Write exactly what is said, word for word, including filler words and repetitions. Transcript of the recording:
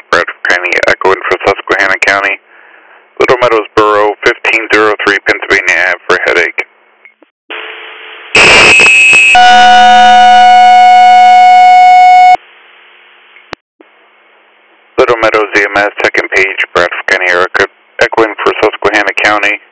Bradford County, echoing for Susquehanna County. Little Meadows Borough, fifteen oh three Pennsylvania Ave for headache. Little Meadows E M S, second page, Bradford County, echoing for Susquehanna County.